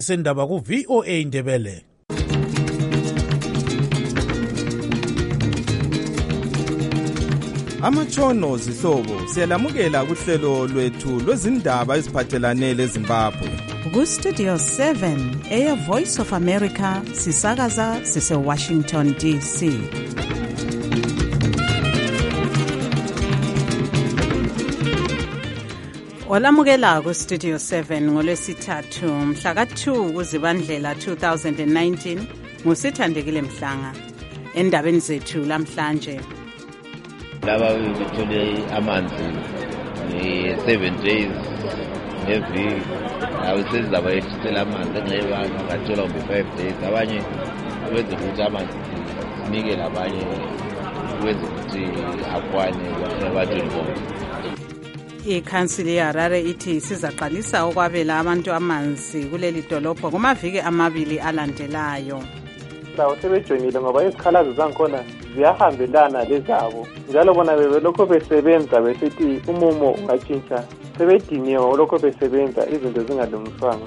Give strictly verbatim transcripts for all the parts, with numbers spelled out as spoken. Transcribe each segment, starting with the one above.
Sendaba ku V O A Indebele. Amatshono zihlobo siyalamukela kuhlelo lwethu lwezindaba eziphathelane leZimbabwe. Ku Studio seven Air Voice of America sisakaza sise Washington D C. Olamukela ku Studio seven ngolwesithathu mhla ka two kuZibandlela two thousand nineteen ngusithandekile Mhlanga. Endabeni zethu lamhlanje laba bethole amanzi ni seven days every awusezaba ethela amanzi ngeba ngathola umbe five days abanye wenza ukuthi amanzi nike labanye wenza ukuthi akwane kwabantu bonke. Ikhansili yaHarare ithi sizaqalisa ukwabela abantu amanzi kuleli dolopho kumaviki amabili alandelayo. Lawo sebejonile ngoba izikhalazo zankhona ziyahambelana lezabo njalo bona bebelokho besebenza besithi umumo ungatshintsha sebediniwe lokho besebenza izinto zingalungiswanga.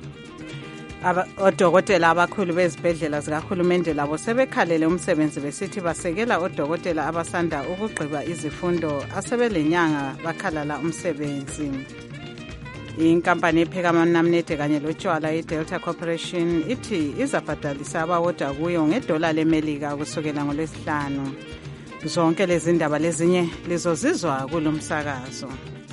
Odokotela abakhulu bezibhedlela zikahulumende labo sebekhalele umsebenzi besithi basekela odokotela abasanda ukugqiba izifundo asebelenyanga bakhalala umsebenzi. Inkampani epheka amanamnede kanye lotshwala iDelta Corporation ithi izabhadalisa abawoda kuyo ngedola leMelika kusukela ngolwesihlanu. Zonke lezi ndaba lezinye lizozizwa kulomsakazo.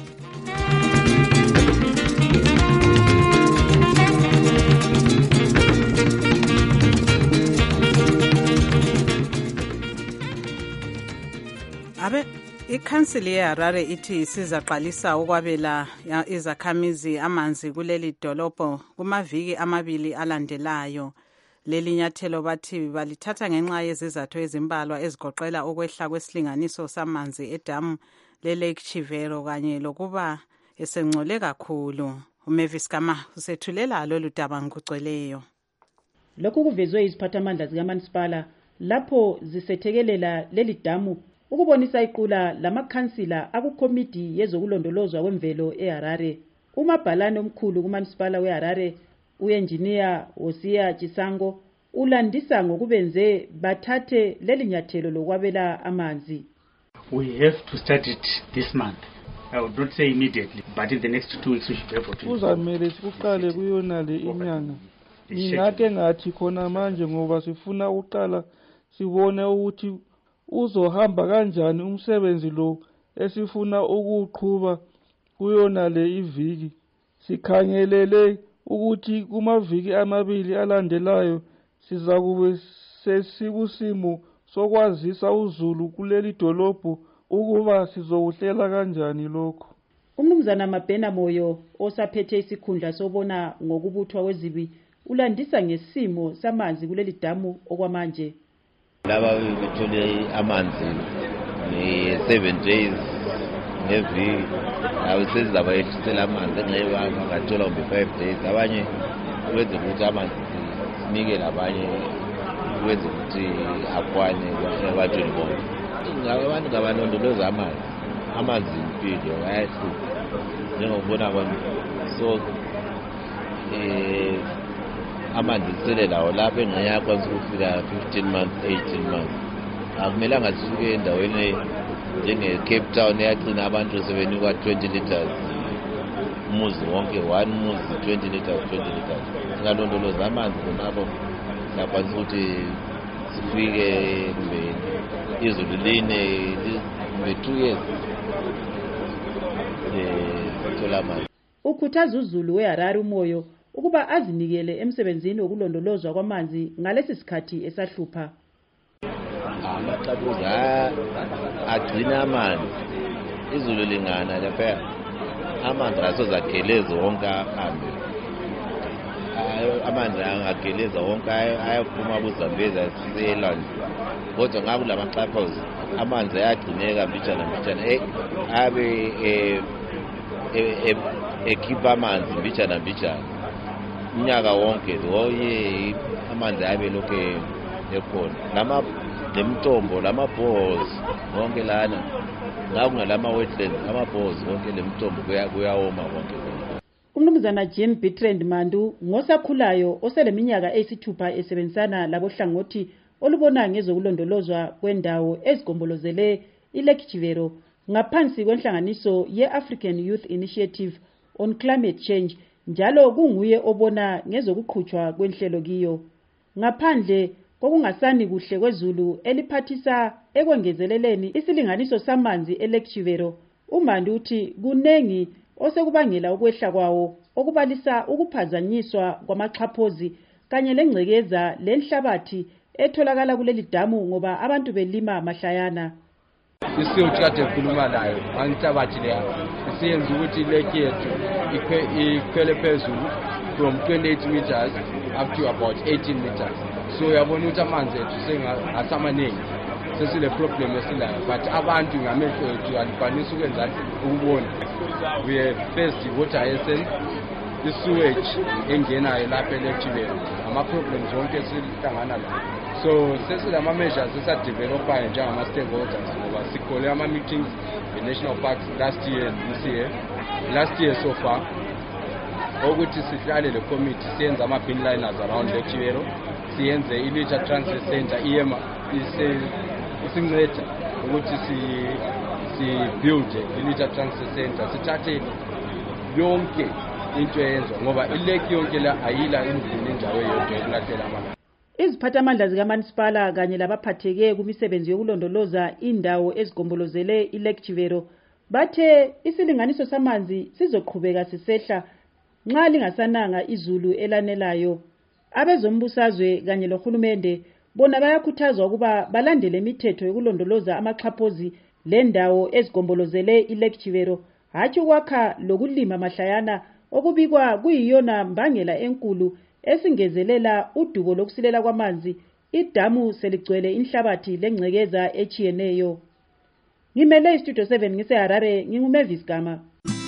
Abe ikhansili yeHarare ithi sizaqalisa ukwabela izakhamizi amanzi kuleli dolopho kumaviki amabili alandelayo. Leli nyathelo bathi balithatha ngenxa yezizathu ezimbalwa ezigoqela ukwehla kwesilinganiso samanzi edamu leLake Chivero kanye lokuba esengcole kakhulu. uMavis Kama usethulela lolu daba ngokugcweleyo. Lokhu kuvezwe iziphathamandla zikaManisipala lapho zisethekelela leli damu ukubonisa iqula lamakhansila akukomiti yezokulondolozwa kwemvelo eHarare. Umabhalane omkhulu kuManisipala weHarare uengineer Osia Chisango ulandisa ngokubenze bathathe leli nyathelo lokwabela amanzi. We have to start it this month. I would not say immediately, but in the next two weeks we should be able to. Uzamele siqale kuyona le inyanga. Ngake ngathi khona manje ngoba sifuna uqala sibone ukuthi uzohamba kanjani umsebenzi lo esifuna ukuqhubha kuyona le iviki. Sikhangelele ukuthi kumaviki amabili alandelayo sizakube sesikusimo sokwazisa uZulu kuleli dolopho ukuba sizokuhlela kanjani lokho. Umnumzana Mabhena Moyo osaphethe isikhundla sobona ngokubuthwa kwezibi ulandisa ngesimo samanzi kuleli damu okwamanje. Laba bethole amanzi ni seven days every awusezaba ethela amanzi ngeba ngathola umbe five days abanye wenza ukuthi amanzi nike labanye wenza ukuthi akwane kwabantu bonke. Ngabantu ngabalondoloza amanzi amanzi impilo ayahluka njengokubona kwami. So eh amanzi sele lawo lapha engayakwazi ukufika fifteen months eighteen months. Akumelanga sisuke endaweni njenge Cape Town eyagcina abantu sebenikwa twenty liters umuzi wonke, one muzi twenty liters twenty liters. Singalondoloza amanzi khonapho lapha ukuthi sifike kumbe izulu line kumbe two years eh thola amanzi. Ukhuthaza uZulu weHarare uMoyo ukuba azinikele emsebenzini wokulondolozwa kwamanzi ngalesi sikhathi esahlupha. Amaqhabuza agcina amanzi izulu lingana lapha amanzi asozageleza wonke ahambe. Amanzi angageleza wonke ayaphuma kuZambezi aselwandle kodwa ngaku lamaqhabuza amanzi ayagcineka mbijana mbijana eh abe eh ekhipha amanzi mbijana mbijana unyaka wonke oye amanzi abe lokho ekhona. Lama lemtombo lamabhozi wonke lana ngakungalama wetlands amabhozi wonke lemtombo kuyawoma konke. Umnumzana Jim Bertrand Mandu ngosakhulayo oseleminyaka eyisithupha esebenzisana labohlangothi olubona ngezokulondolozwa kwendawo ezigombolozele iLake Chivero ngaphansi kwenhlanganiso ye-African Youth Initiative on Climate Change njalo kunguye obona ngezokuqhutshwa kwenhlelo kiyo. Ngaphandle kokungasani kuhle kwezulu eliphathisa ekwengezeleleni isilinganiso samanzi eLake Chivero, uMandu uthi kunengi osekubangela ukwehla kwawo okubalisa ukuphazanyiswa kwamaxhaphozi kanye lengcekeza lenhlabathi etholakala kuleli damu ngoba abantu belima mahlayana. Isiyothi kade ekhuluma nayo angihlabathi leya isiyenza ukuthi ilake yethu ikhwele phezulu from twenty-eight meters up to about eighteen meters. So yabona ukuthi amanzi ethu sengasamaningi sesile problem esilayo, but abantu ngamehlo ethu alikwanisa ukwenza ukubona. We have faced water essence, i-sewage engenayo lapha eLake Chivero, ama-problems wonke esihlangana lawo. So sesilama measures esadevelopayo njengama-stakeholders ngoba sikhole ama-meetings e-national parks last year and this year. Last year so far ukuthi sihlale le committee siyenza ama-bin liners around Lake Chivero, siyenze i-litter transfer center iyema isinceda ukuthi si si-build i-litter transfer center, sithathe yonke into eyenzwa ngoba ilake yonke la ayila endlini enjawo yodwa ekulahlela amanzi. Iziphathamandla zikaManisipala kanye labaphatheke kumisebenzi yokulondoloza indawo ezigombolozele iLake Chivero bathe isilinganiso samanzi sizoqhubeka sisehla nxa lingasananga izulu elanelayo. Abezombusazwe kanye lohulumende bona bayakhuthazwa ukuba balandele imithetho yokulondoloza amaxhaphozi lendawo ezigombolozele iLake Chivero, hatshi ukwakha lokulima mahlayana okubikwa kuyiyona mbangela enkulu esingezelela udubo lokusilela kwamanzi. Idamu seligcwele inhlabathi lengcekeza echiyeneyo. Ngimele iStudio seven ngiseHarare, nginguMavis Gama.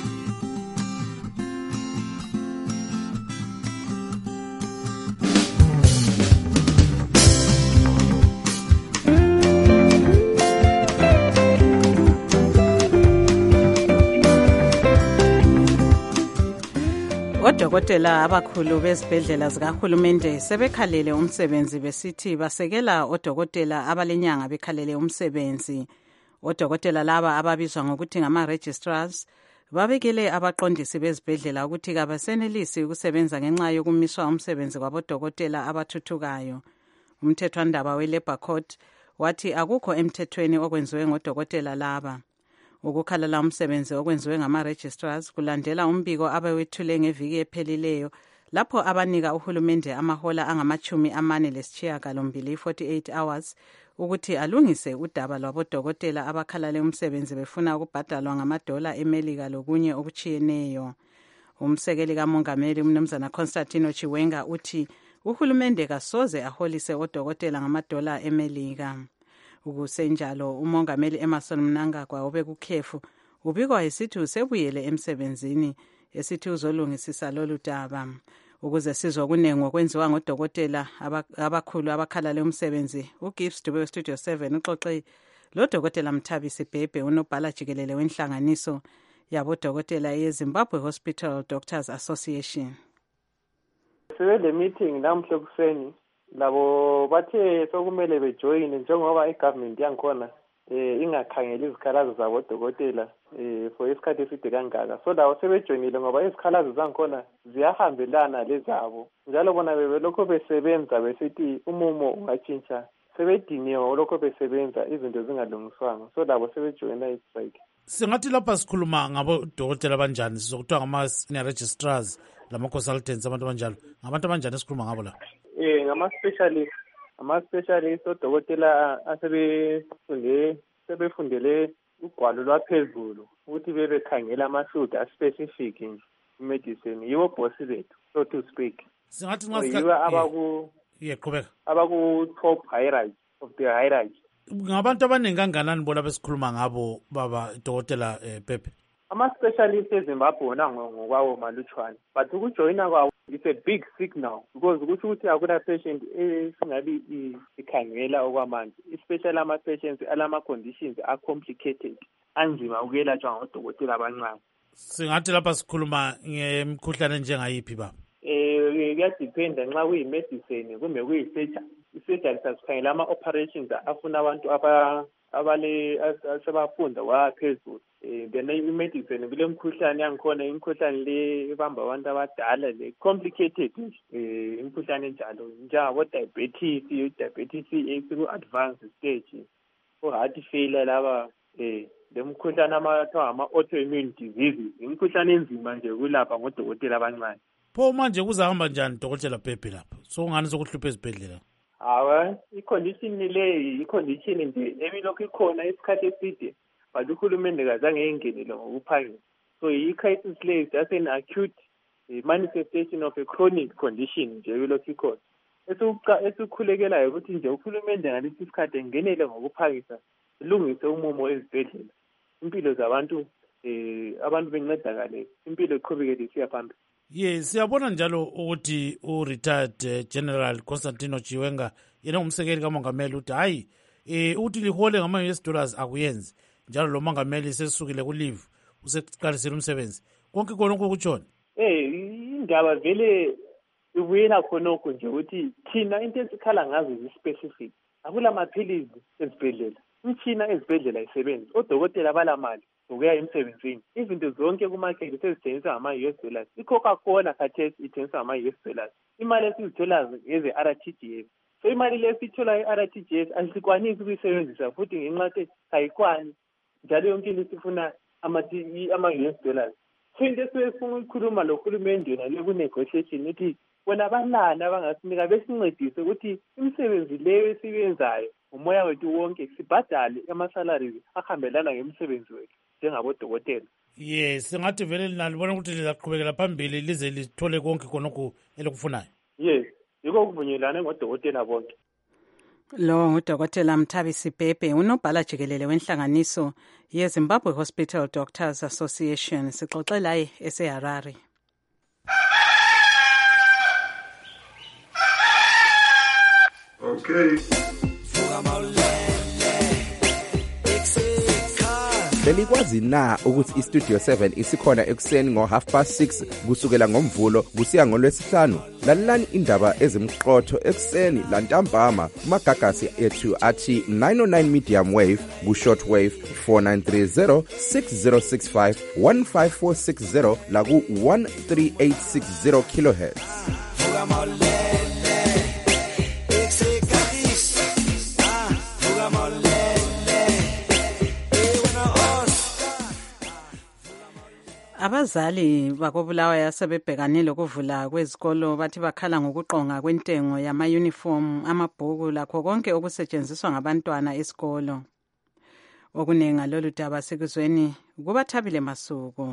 Odokotela abakhulu bezibhedlela zikahulumende sebekhalele umsebenzi besithi basekela odokotela abalenyanga bekhalele umsebenzi. Odokotela laba ababizwa ngokuthi ngama-registrars babekele abaqondisi bezibhedlela ukuthi kabasenelisi ukusebenza ngenxa yokumiswa umsebenzi kwabodokotela abathuthukayo. Umthethwandaba we-Labour Court wathi akukho emthethweni okwenziwe ngodokotela laba. Ukukhalala umsebenzi okwenziwe ngama-registrars kulandela umbiko abawethule ngeviki ephelileyo lapho abanika uhulumende amahola angamachumi amane lesishiyagalombili forty-eight hours ukuthi alungise udaba lwabodokotela abakhalale umsebenzi befuna ukubhadalwa ngamadola eMelika lokunye okuchiyeneyo. Umsekeli kamongameli umnumzana Constantino Chiwenga uthi uhulumende kasoze aholise odokotela ngamadola eMelika. Ukusenjalo umongameli Emmerson Mnangagwa obekukhefu ubikwa esithi usebuyele emsebenzini esithi uzolungisisa lolu daba. Ukuze sizwe kunengi okwenziwa ngodokotela abakhulu abakhalale umsebenzi, uGibbs Dube weStudio seven uxoxe lodokotela Mthabisi Bhebhe unobhala jikelele wenhlanganiso yabodokotela yeZimbabwe Hospital Doctors Association. Sibe le meeting namhla kuseni labo bathe sokumele bejoyine njengoba igovernment yangikhona eh ingakhangela izikhalazo zabodokotela eh for isikhathi eside kangaka. So lawo sebejoyinile ngoba izikhalazo zangikhona ziyahambelana lezabo njalo bona bebelokho besebenza besithi umumo ungatshintsha sebediniwe lokho besebenza izinto zingalungiswanga. So labo sebejoyina istrike. Singathi lapha sikhuluma ngabodokotela abanjani sizokuthiwa ngama-senior registrars lama-consultants abantu abanjalo ngabantu abanjani esikhuluma ngabo la? Eh ngama-specialist ama-specialist odokotela asebefunde sebefundele ugwalo lwaphezulu ukuthi bebekhangela ama-field a-specific nje medicine yibo boss bethu so to speak. Singathi nxa yibo abaku yeqhubeka abaku-top hierarchy of the hierarchy. Ngabantu abaningi kanganani bona besikhuluma ngabo baba dokotela eh, Pepe? Ama-specialist eZimbabwe wona ngokwawo malutshwane but ukujoyina kwawo it's a big signal because ukuthi ukuthi akuna patient esingabi ikhangela okwamanje especially ama-patients alama-conditions are complicated anzima ukuyelatshwa ngodokotela abancane. Singathi lapha sikhuluma ngemikhuhlane enjengayiphi baba? Eh kuyadependa nxa kuyi-medicine kumbe kuyi-surgery. I-surgery sasikhangela ama-operations afuna abantu aba abale asebafunda waphezulu. Eh then i-medicine kule mkhuhlane yangikhona imkhuhlane le ebamba abantu abadala le complicated eh imkhuhlane enjalo njengabo diabetes, diabetes eku-advanced stage, o-heart failure laba eh le mkhuhlane amathiwa ama-autoimmune diseases imkhuhlane enzima nje ukulapha ngodokotela abancane. Pho manje kuzahamba njani dokotela Pepe lapha? So ungani sokuhlupha ezibhedlela? Hawa i-condition le i-condition nje emilokhu ikhona isikhathi eside but uhulumende kazange engenele ngokuphangisa. So i-crisis le is just an acute uh, manifestation of a chronic condition nje emilokhu ikhona. Esikhulekelayo ukuthi nje uhulumende ngalesi sikhathi engenele ngokuphangisa ilungise umumo ezibhedlela. Impilo zabantu eh abantu bencedakale impilo iqhubekele isiya phambili. Yes, siyabona njalo ukuthi u-retired uh, General Constantino Chiwenga yena ngumsekeli kamongameli uthi hayi eh uthi lihole ngama-U S dollars akuyenzi njalo lo mongameli sesukile ku-leave useqalisile umsebenzi konke konke kutshona. Eh indaba vele ubuyela khonokho nje ukuthi thina into esikhala ngazo zi-specific akula maphilizi ezibhedlela, umtshina ezibhedlela isebenzi, odokotela balamali ukuya emsebenzini, izinto zonke kumarket sezithengiswa ngama-U S dollars. I-Coca-Cola khathesi ithengiswa ngama-U S dollars. Imali esizithola ngeze-R T G S. So imali le sithola i-R T G S asikwanisi ukuyisebenzisa futhi ngenxa yokuthi ayikwani njalo yonke into sifuna ama-U S dollars. So into esifuna ukukhuluma lo hulumende yona le ku-negotiation ukuthi bona banani abangasinika besincedise ukuthi imisebenzi leyo esiyenzayo umoya wethu wonke sibhadale ama-salaries ahambelana ngemsebenzi wethu njengabodokotela. Yes, singathi vele nalibona ukuthi lizaqhubekela phambili lize lithole konke khonokho elikufunayo. Yes, yiko kuvunyelane ngodokotela bonke. Lo ngudokotela Mthabisi Pepe, unobhala jikelele wenhlanganiso ye-Zimbabwe Hospital Doctors Association. Sixoxe laye eseHarare. Okay. Belikwazi na ukuthi iStudio seven isikhona ekuseni ngo half past six kusukela ngomvulo kusiya ngolwesihlanu? Lalelani indaba ezimqotho ekuseni lantambama kumagagasi ethu athi nine oh nine medium wave ku short wave four nine three zero six zero six five one five four six zero la ku one three eight six zero kilohertz. Abazali bakobulawayo sebebhekanile ukuvula kwezikolo bathi bakhala ngokuqonga kwentengo yama-uniform, amabhuku lakho konke okusetshenziswa ngabantwana esikolo. Okunenga lolu daba sekuzweni kubaThabile Masuku.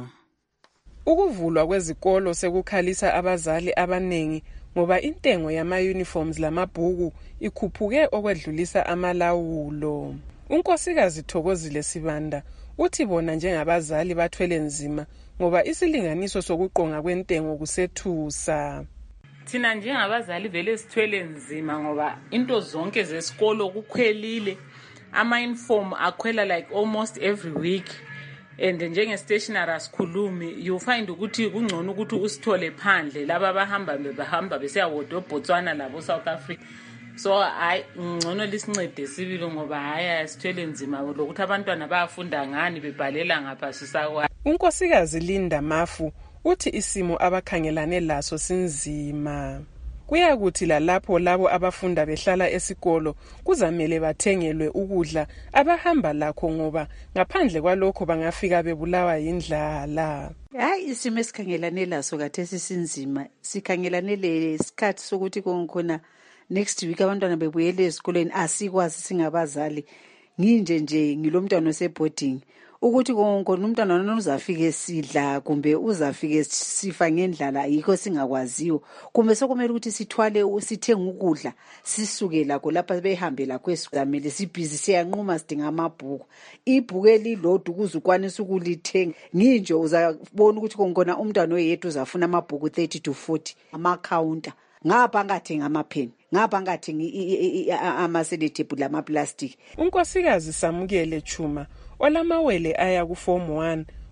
Ukuvulwa kwezikolo sekukhalisa abazali abanengi ngoba intengo yama-uniforms lamabhuku ikhuphuke okwedlulisa amalawulo. Unkosikazi Thokozile Sibanda uthi bona njengabazali bathwele nzima ngoba isilinganiso sokuqonga kwentengo kusethusa. Thina njengabazali vele sithwele nzima ngoba into zonke zesikolo kukhwelile, ama-uniform akhwela like almost every week, and njenge-stationery asikhulumi. You find ukuthi kungcono ukuthi usithole phandle laba bahamba behamba besiyawoda eBotswana labo South Africa. So hayi ngcono lisincede sibili ngoba haya sithwele nzima lokuthi abantwana bayafunda ngani bebhalela ngapha sisakwa. Unkosikazi Linda Mafu uthi isimo abakhangelane laso sinzima. Kuyakuthi lapho labo abafunda behlala esikolo kuzamele bathengelwe ukudla abahamba lakho ngoba ngaphandle kwalokho bangafika bebulawa yindlala. Hayi isimo esikhangelane laso kathesi sinzima. Sikhangelane lesikhathi sokuthi konkhona next week abantwana bebuyele esikoleni asikwazi singabazali. Nginje nje ngilomntwana oseboarding ukuthi konke umntwana nona uzafike sidla kumbe uzafike sifa ngendlala yikho singakwaziyo, kumbe sokumele ukuthi sithwale usithenga ukudla sisuke lakho lapha behambe lakho esikhamele sibhizi siyanquma sidinga amabhuku. Ibhuku elilodwa ukuze ukwanise ukulithenga nginje uzabona ukuthi konkona umntwana oyedwa uzafuna amabhuku thirty to forty ama counter. Ngapha ngathenga amapheni, ngapha ngathenga ama-sedative lama-plastic. Unkosikazi Samukele Chuma olamawele aya ku form one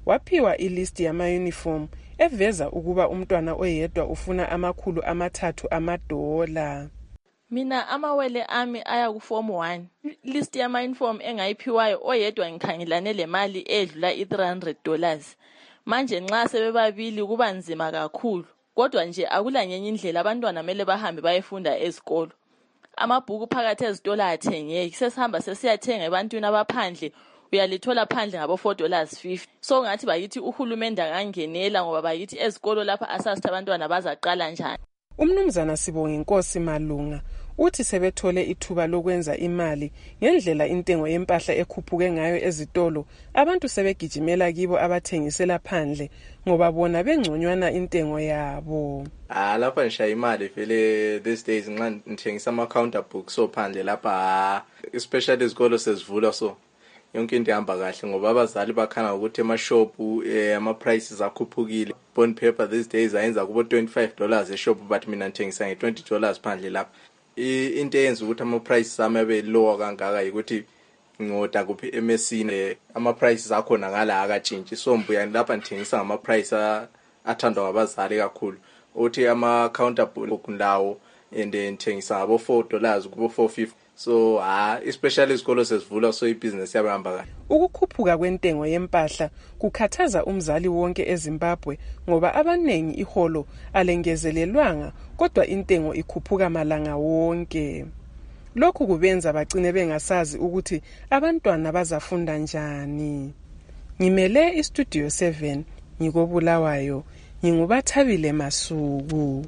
waphiwa ilist yama-uniform eveza ukuba umntwana oyedwa ufuna amakhulu amathathu amadola. Mina amawele ami aya ku form one. List yama-uniform engayiphiwayo oyedwa ngikhangelane le mali edlula i-three hundred dollars. Manje nxa sebebabili kuba nzima kakhulu. Kodwa nje akulanyenye indlela abantwana mele bahambe bayefunda ezikolo. Amabhuku phakathi ezitolo athengeki. Sesihamba sesiyathenga ebantwini abaphandle uyalithola phandle ngabo four dollars fifty. So ngathi bayithi uhulumende angangenela ngoba bayithi ezikolo lapha asasithi abantwana bazaqala njani. Umnumzana Sibonga Inkosi Malunga uthi sebethole ithuba lokwenza imali ngendlela intengo yempahla ekhuphuke ngayo ezitolo. Abantu sebegijimela kibo abathengisela phandle ngoba bona bengconywana intengo yabo. Ah lapha ngisha imali vele these days nxa ngithengisa ama counter books so phandle lapha especially izikolo sezivula so yonke into ihamba kahle ngoba abazali bakhana ukuthi ema shop ama prices akhuphukile. Bond paper these days ayenza kubo twenty-five dollars e shop but mina ngithengisa nge twenty dollars phandle lapha. Into eyenza ukuthi ama prices ami abe lower kangaka ukuthi ngoda kuphi M S C ama prices akhona ngala akatshintshi so mbuya lapha ngithengisa ngama price athandwa ngabazali kakhulu. Uthi ama counter book ndawo and ngithengisa ngabo four dollars kubo four fifty. So ah especially isikolo sesivula so ibusiness yabahamba kahle. Ukukhuphuka kwentengo yempahla kukhathaza umzali wonke eZimbabwe ngoba abanengi iholo alengezelelwanga kodwa intengo ikhuphuka malanga wonke. Lokhu kubenza bagcine bengasazi ukuthi abantwana bazafunda njani. Ngimele iStudio seven ngikobulawayo ngingubathabile Masuku.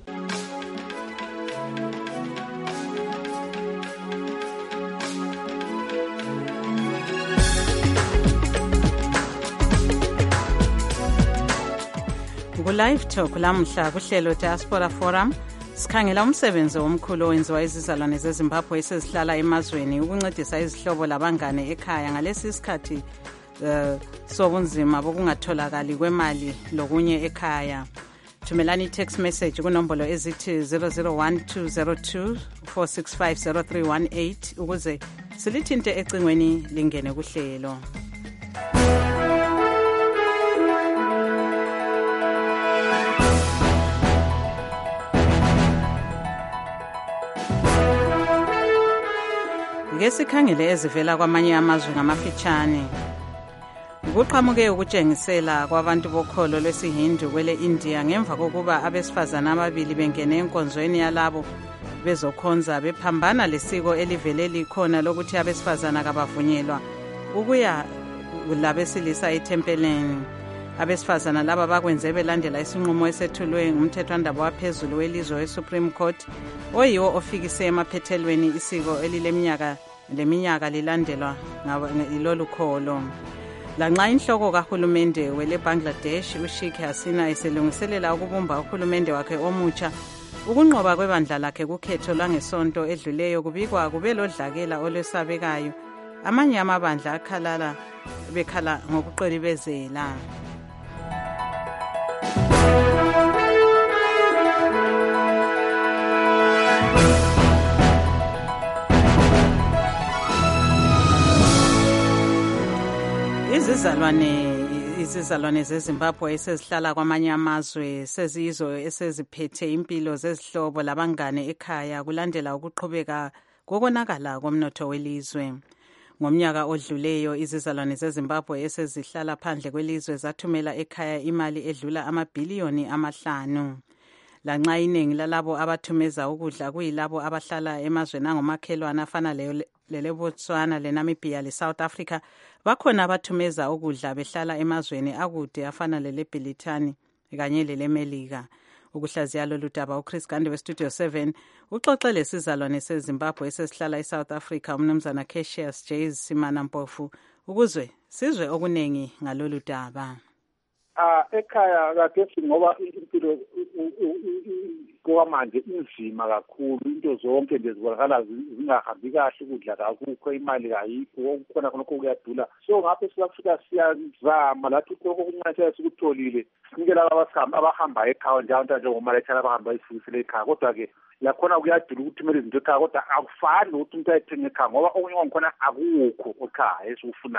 Live Talk lamhla kuhlelo Diaspora Forum sikhangela umsebenzi omkhulu owenziwa izizalwane zeZimbabwe esezihlala emazweni ukuncedisa izihlobo labangane ekhaya ngalesi sikhathi uh, sobunzima bokungatholakali kwemali lokunye ekhaya. Thumelani text message kunombolo ezithi zero zero one two zero two four six five zero three one eight ukuze silithinte ecingweni lingene kuhlelo. Ngesikhangele ezivela kwamanye amazwe ngamafitshane. Kuqhamuke ukutshengisela kwabantu bokholo lwesiHindu kwele India ngemva kokuba abesifazana ababili bengene enkonzweni yalabo bezokhonza bephambana lesiko elivele likhona lokuthi abesifazana kabavunyelwa ukuya labesilisa etempeleni. Abesifazana laba bakwenze belandela isinqumo esethulwe ngumthethwandaba waphezulu welizwe weSupreme Court oyiwo ofikise emaphethelweni isiko elileminyaka leminyaka lilandelwa ngilolu kholo. Lanxa inhloko kahulumende wele Bangladesh uSheikh Hasina eselungiselela ukubumba uhulumende wakhe omutsha ukunqoba kwebandla lakhe kukhetho lwangesonto edluleyo kubikwa kube lodlakela olwesabekayo. Amanye amabandla akhalala bekhala ngokuqelibezela. Izizalwane izizalwane zeZimbabwe esezihlala kwamanye amazwe seziyizo eseziphethe impilo zezihlobo labangane ekhaya kulandela ukuqhubeka kokonakala komnotho welizwe. Ngomnyaka odluleyo izizalwane zeZimbabwe esezihlala phandle kwelizwe zathumela ekhaya imali edlula amabhiliyoni amahlanu. Lanxa iningi lalabo abathumeza ukudla kuyilabo abahlala emazweni angomakhelwana afana leLebotswana, leNamibia, leSouth Africa, bakhona abathumeza ukudla behlala emazweni akude afana leleBrithani kanye leleMelika. Ukuhlaziya lolu daba uChris Gande weStudio seven uxoxele isizalwane seZimbabwe esesihlala eSouth Africa umnumzana Cassius J Simana Mpofu ukuzwe sizwe okunengi ngalolu daba. Ah ekhaya kathi ngoba impilo kwamanje inzima kakhulu into zonke nje zibonakala zingahambi kahle ukudla kakukho imali kayikho khona khona kuyadula so ngapha siyafika siyazama lathi lokho okuncane sikutholile sinike laba abasihamba abahamba ekhaya njalo nje ngomalethana abahamba isifisile ekhaya kodwa ke yakhona kuyadula ukuthi kumele izinto ekhaya kodwa akufani ukuthi umuntu ayithenge ekhaya ngoba okunye khona akukho ekhaya esikufunayo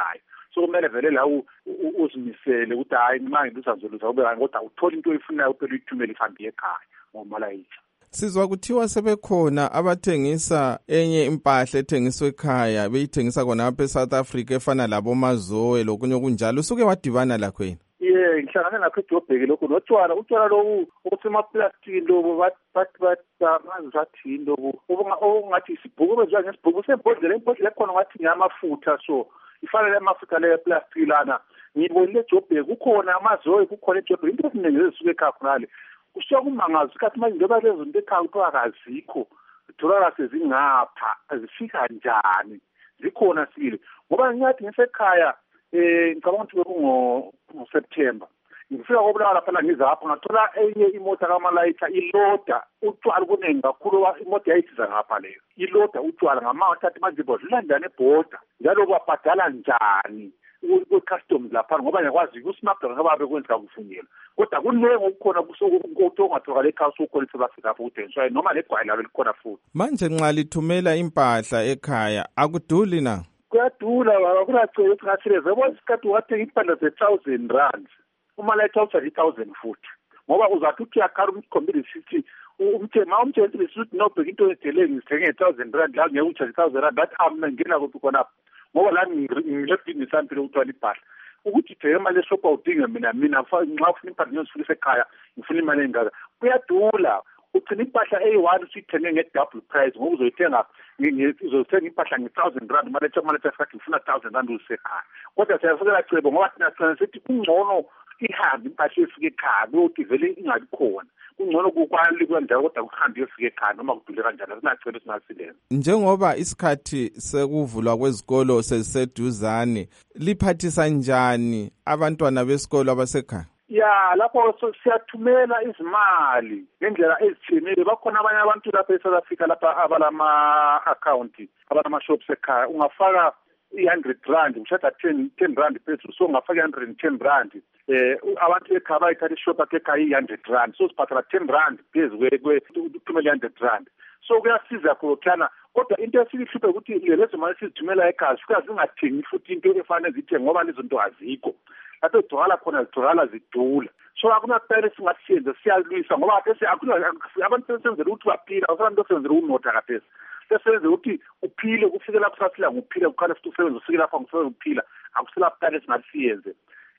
so kumele vele la uzimisele ukuthi hayi manje ngizazoluza ube kanti kodwa uthola into oyifunayo uphela uyithumele ihambe ekhaya ngomalayitha. Sizwa kuthiwa sebekhona abathengisa enye impahla ethengiswa ekhaya beyithengisa khona lapha eSouth Africa efana labo mazoe lokunye okunjalo. Usuke wadibana lakho yini? Yeah, ngihlangane nakho eJobheki lokho notshwala utshwala lobu okusemaplastiki lobu bathi bathi bathi bathi lobu okungathi isibhuku bezwa ngesibhuku sembodlela imbodlela ekhona ngathi ngiyamafutha so ifanele amafutha le plastic lana ngibonile eJobheki kukhona amazoe kukhona eJobheki into eziningi ezisuke ekhaya khonale kusuka kumangazi ukuthi manje njengoba lezo zinto ekhaya kuthiwa kazikho zitholakala sezingapha azifika njani zikhona sile ngoba ngingathi ngisekhaya eh ngicabanga ukuthi kungo September ngifika kobulawa lapha la ngizapha ngathola enye imoto kaMalayitha iloda utshwala kuningi kakhulu imoto yayithiza ngapha leyo iloda utshwala ngamawatha athi manje bodla ndane ebhoda njalo kwabhadala njani ku-customs lapha ngoba ngiyakwazi ukusmapha ngoba bekwenza kuvunyelwa kodwa kunenge ukukhona kusokungatholakala ekhaya sokhona eSouth Africa lapho kuthengiswayo noma legwayi lalo likhona futhi. Manje nxa lithumela impahla ekhaya akuduli na? Kuyadula baba kunacela ukuthi ngasileze yabo isikhathi wathenga impahla ze-thousand rand uMalayitha uthi i-thousand futhi ngoba uzathi uthi uyakhara umkhombile sithi umthema umtshela ukuthi nobheka into edele ngithenge i-thousand rand la ngeke uchaze i-thousand rand bathi amna ngena kuphi khona ngoba la ngileft imisampilo ukuthola ibhahla ukuthi theke imali eshopha udinga mina mina nxa ufuna impahla ngiyozifisa ekhaya ngifuna imali engaka kuyadula ugcina impahla eyi-one usuyithenge nge-double price ngoba uzoyithenga uzothenga impahla nge-thousand rand Malayitha Malayitha sathi ngifuna thousand rand usekhaya kodwa siyafukela cebo ngoba thina thina sithi kungcono ihambe impahla efika ekhaya ukuthi vele ingabi khona kungcono kukwali kwendawo kodwa kuhambe efika ekhaya noma kudule kanjani sinacela singasilenza. Njengoba isikhathi sekuvulwa kwezikolo seziseduzane liphathisa njani abantwana besikolo abasekhaya? Ya lapho siyathumela izimali ngendlela ezitshiyeneyo bakhona abanye abantu lapha eSouth Africa lapha abalama account abalama shops ekhaya ungafaka i-hundred rand ushada ten ten rand phezulu so ungafaka i-hundred and ten rand eh abantu ekhaya bayithatha ishop akhe ekhaya i-hundred rand so siphathela ten rand phezulu ukuthumela i-hundred rand so kuyasiza khokhana kodwa into esihluphe ukuthi lezo mali sizithumela ekhaya sika zingathengi futhi into efanele zithenge ngoba lezo nto azikho lapho zitholakala khona zitholakala zidula so akunaphela singasenze siyalwisa ngoba kase abantu senzele ukuthi baphila awusanto senzele ukunotha kaphezulu sesenze ukuthi uphile kufike lapho sasila ngokuphila ukhala futhi usebenza ufike lapho ngokusebenza ukuphila akusela phela singasiyenze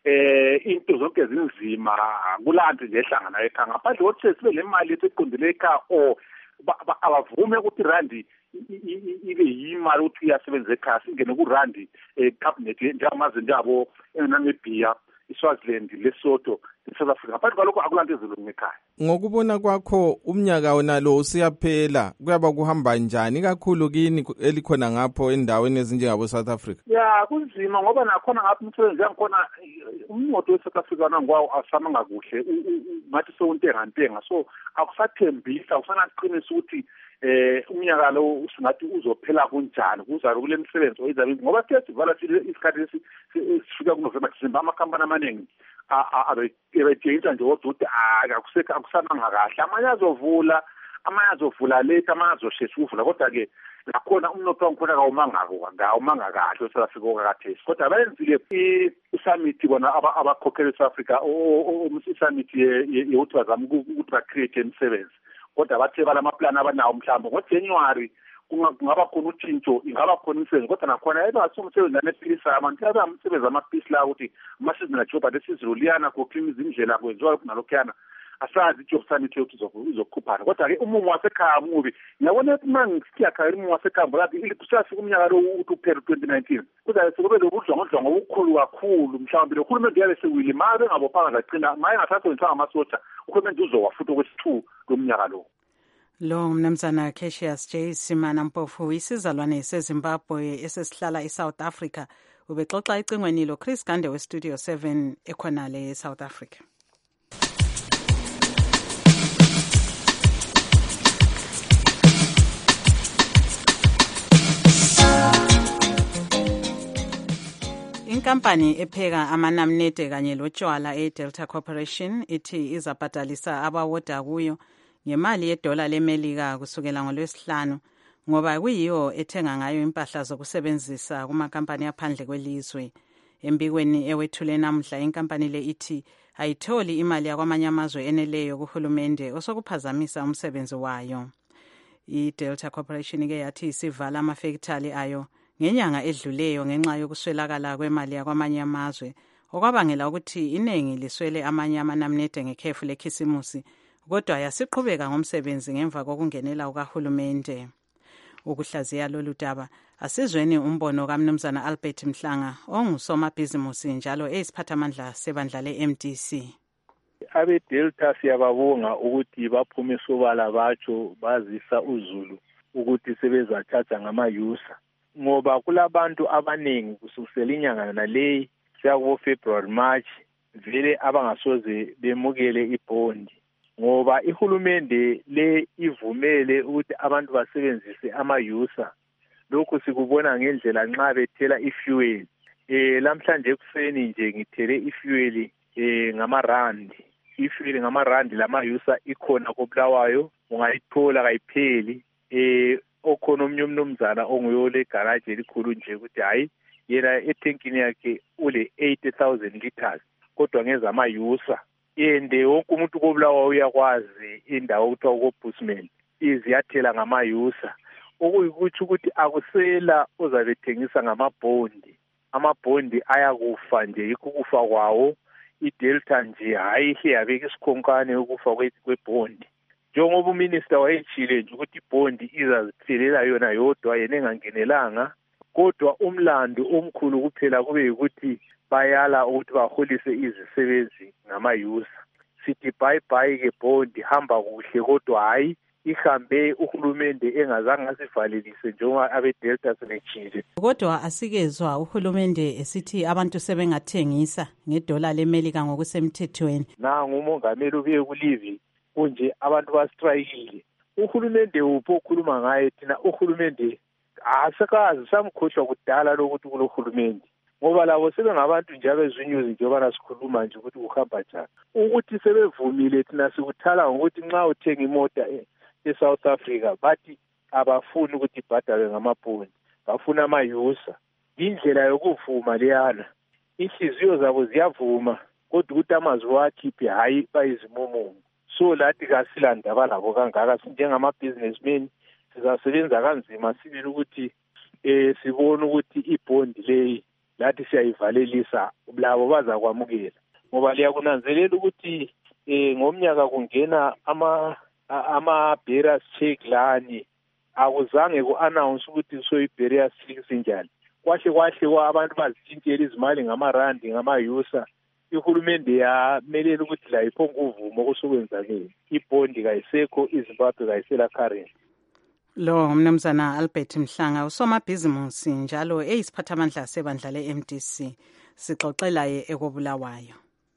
eh into zonke zinzima kulanto nje ehlangana ekhaya ngaphandle kokuthi sibe le mali esiqondile ekhaya o abavume ukuthi randi ibe yimali ukuthi iyasebenza ekhaya singene ku randi cabinet njengamaze njabo eNamibia iSwaziland Lesotho eSouth Africa ngaphandle kwalokho akulanto ezilungu ekhaya. Ngokubona kwakho umnyaka wona lo usiyaphela kuyaba kuhamba njani kakhulu kini elikhona ngapho endaweni ezinjengabo South Africa? Ya kunzima ngoba nakhona ngapha umsebenzi yangikhona umnotho weSouth Africa nangwawo asamanga kuhle ngathi sowuntenga ntenga so akusathembisa akusanaqinisa ukuthi eh umnyaka lo usingathi uzophela kunjani kuzalo kule misebenzi oyizabe ngoba siyazivala isikhathi sifika kuNovember December amakhampani amaningi abethenga nje ukuthi akusekho akusananga kahle amanye azovula amanye azovula late amanye azoshesha ukuvula kodwa ke nakhona umnotho wangikhona kawumangako ngawumanga kahle South Africa okakathesi kodwa bayenzile i-summit bona abakhokhela eSouth Africa i-summit yokuthi bazame ukuthi ba-create imisebenzi kodwa bathe balamaplani abanawo mhlawumbe ngoJanuary kungaba khona utshintsho ingaba khona imisebenzi kodwa nakhona ebasomsebenzi nanephilisa abantu abamsebenzi amaphilisi la ukuthi amasizinga job adesizuliyana koklima izindlela kwenziwa kunalokhuyana asazi ijob summit yokuthi izokukhuphana kodwa ke umumo wasekhaya mubi ngiyabona ukuthi mangisiyakhaya umumo wasekhaya ngoba kusafika umnyaka lo uthi uphela twenty nineteen kuzabe sekube lokudlongondlongo obukhulu kakhulu mhlawumbe lo hulumende yabe sewile mabe ngabophanga zaqina maye ngasasebenzisanga amasotsha uhulumende uzowa futhi okwesi-two lomnyaka lo. Lo mnumzana Cassius J Simana Mpofu isizalwane seZimbabwe esesihlala eSouth Africa ubexoxa icingweni lo Chris Gande weStudio seven ekhonale eSouth Africa. Inkampani epheka amanamnede kanye lotshwala eDelta Corporation ithi izabhadalisa abawoda kuyo ngemali yedola leMelika kusukela ngoLwesihlanu ngoba kuyiyo ethenga ngayo impahla zokusebenzisa kumakampani aphandle kwelizwe. Embikweni ewethule namhla inkampani le ithi ayitholi imali yakwamanye amazwe eneleyo kuhulumende osokuphazamisa umsebenzi wayo. I-Delta Corporation ke yathi isivala amafektali ayo ngenyanga edluleyo ngenxa yokuswelakala kwemali yakwamanye amazwe okwabangela ukuthi iningi liswele amanye amanamunede ngekhefu lekhisimusi, kodwa yasiqhubeka ngomsebenzi ngemva kokungenela ukahulumende. Ukuhlaziya lolu daba asizweni umbono kaMnumzana Albert Mhlanga ongusomabhizimusi njalo eyisiphathamandla sebandla le-M D C. Abe Delta siyababonga ukuthi baphume sobala batsho bazisa uZulu ukuthi sebezathatha ngama-user, ngoba kulabantu abaningi kusukela inyanga naleyi siyakubo February March vele abangasoze bemukele ibhondi, ngoba ihulumende le ivumele ukuthi abantu basebenzise ama-user. Lokhu sikubona ngendlela nxa bethela ifuel. Eh lamhlanje ekuseni nje ngithele ifuel eh ngamarandi. Ifuel ngamarandi lama-user ikhona koBulawayo, ungayithola kayipheli. Eh okhona omnye umnumzana onguyo le garage elikhulu nje ukuthi hayi yena etankini yakhe ule eighty thousand liters kodwa ngeza ama-user. Yende wonke umuntu koBulawayo uyakwazi indawo okuthiwa uko-Bushman iziyathela ngama-user. Okuyikuthi ukuthi akusela ozabethengisa ngamabhondi. Amabhondi ayakufa nje, ikukufa kwawo. IDelta nje hayi ihe yabeka isikhonkane ukufa kwebhondi. Njengoba uminister wayetshile nje ukuthi ibhondi izaziphelela yona yodwa yena engangenelanga, kodwa umlando omkhulu kuphela kube ukuthi bayala ukuthi baholise izisebenzi ngama-user. Sithi bye bye ke bhondi, hamba kuhle, kodwa hayi ihambe uhulumende engazange asivalelise njengoba abeDelta sebetshile. Kodwa asikezwa uhulumende esithi abantu sebengathengisa ngedola leMelika ngokusemthethweni. Nangu umongameli ubuye kulivi kunje abantu bastrayikile. Uhulumende upho okhuluma ngaye thina uhulumende asakazi samkhohlwa kudala lokuthi kulohulumende, ngoba labo sebengabantu nje abezinyuzi njengoba nasikhuluma nje ukuthi uhamba njani. Ukuthi sebevumile thina sikuthala ngokuthi nxa uthenga imota eSouth Africa bathi abafuni ukuthi ibhadalwe ngamabhondi, bafuna ama-user. Indlela yokuvuma leyana, inhliziyo zabo ziyavuma kodwa ukuthi amazwi wakhiphe hayi bayizimumumu. So lathi kasilandaba labo kangaka sinjengamabhizinesmen sizasebenza kanzima sibili ukuthi eh sibone ukuthi ibhondi leyi lathi siyayivalelisa labo bazakwamukela, ngoba liyakunanzelela ukuthi eh ngomnyaka kungena ama ama-barriers check lani akuzange ku-announce ukuthi soyi-barriers check sinjani. Kwahle kwahle kwa abantu bazitshintshela izimali ngamarandi ngama-user. Ihulumende yamelela ukuthi la iphonga uvumo kusokwenzakeni. Ibhondi kayisekho, iZimbabwe kayisela currency. Lo umnumzana Albert Mhlanga usomabhizimusi njalo eyisiphathamandla sebandla le-M D C, sixoxela ye ekobulawayo.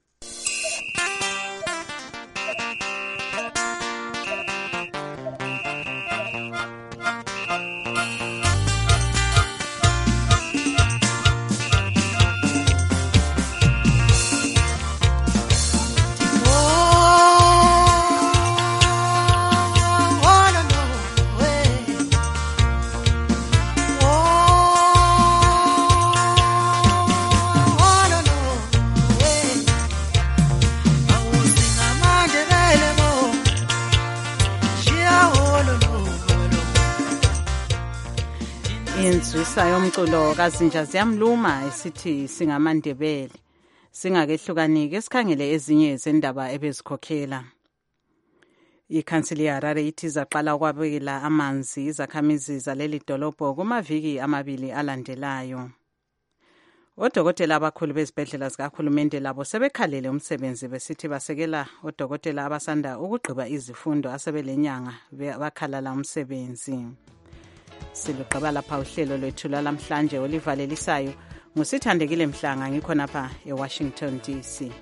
Inzwisa yomculo kaZinja Ziyamluma esithi singamandebele. Singakehlukanike esikhangele ezinye zendaba ebezikhokhela. Ikhansili yaHarare ithi zaqala ukwabela amanzi izakhamizi zaleli dolobho kumaviki amabili alandelayo. Odokotela abakhulu bezibhedlela zikahulumende labo sebekhalele umsebenzi besithi basekela odokotela abasanda ukugqiba izifundo asebelenyanga bakhalala umsebenzi. Siluqaba lapha uhlelo lwethu lamhlanje olivalelisayo ngusithandekile Mhlanga ngikhona lapha eWashington D C.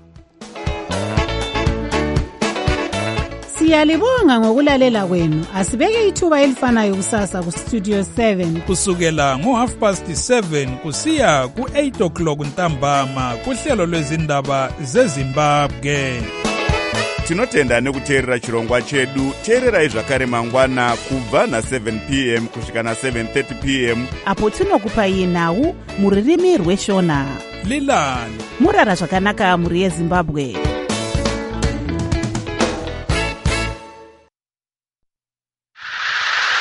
Siyalibonga ngokulalela kwenu. Asibeke ithuba elifanayo kusasa ku Studio seven kusukela ngo half past seven kusiya ku eight o'clock ntambama kuhlelo lwezindaba zeZimbabwe. Tinotenda nekuteerera chirongwa chedu. Teererai zvakare mangwana kubva na seven p m kusvika na seven thirty p m apo tinokupai nhau muririmi rweshona. lilale murara zvakanaka muri yezimbabwe.